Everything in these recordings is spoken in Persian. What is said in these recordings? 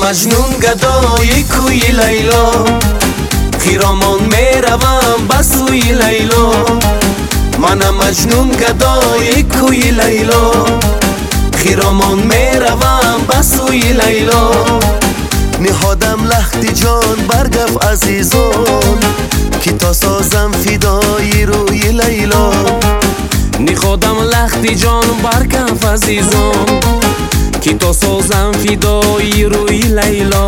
مجنون گدای کوی لیلا، خیرامان میروم به سوی لیلا. منم مجنون گدای کوی لیلا، خیرامان میروم به سوی لیلا. نهادم لخت جان برگف عزیزان، که تا سازم فدای روی لیلا. نهادم لخت جان برگف عزیزان، که تا سازم فدای روی لیلا.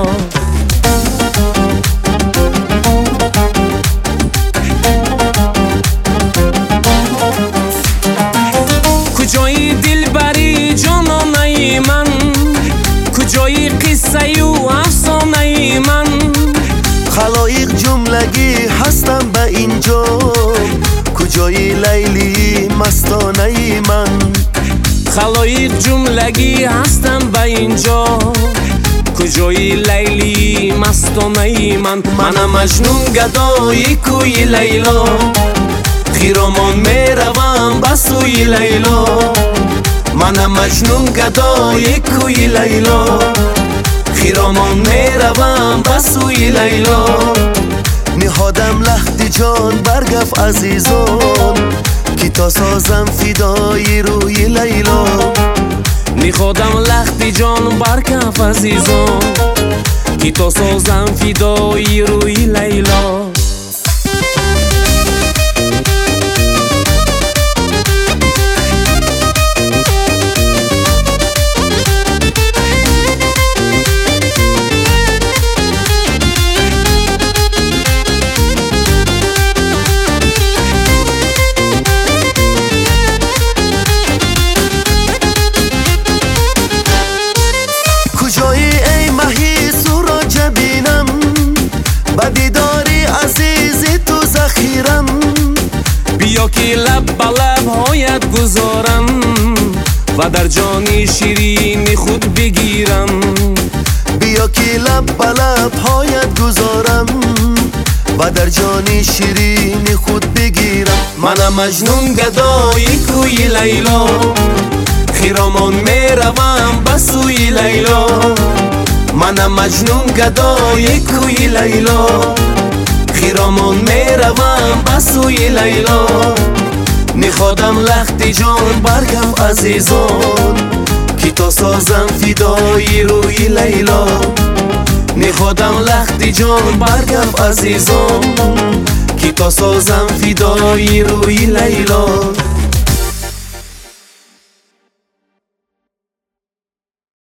کجای دلبری جانانه من، کجای قصه و افسانه من. خلایق جملگی هستم به اینجا، کجای لیلی مستانه من. خلایق جملگی هستم به اینجا، کجای لیلی مستانه من. منم مجنون گدای کوی لیلا، خیرامان میروم به سوی لیلا. منم مجنون گدای کوی لیلا، خیرامان میروم به سوی لیلا. نهادم لخت جان برگف عزیزان، که تا سازم فدای روی لیلا. نهادم لخت جان برگف عزیزان، که تا سازم فدای روی لیلا. بیا که لب به لب هایت گذارم، و در جان شیرین خود بگیرم. بیا که لب به لب هایت گذارم، و در جان شیرین خود بگیرم. منم مجنون گدای کوی لیلا، خیرامان میروم به سوی لیلا. منم مجنون گدای کوی لیلا، خیرامان میروم به سوی لیلا. نهادم لخت جان برگف عزیزان، که تا سازم فدای روی لیلا. نهادم لخت جان برگف عزیزان، که تا سازم فدای روی لیلا.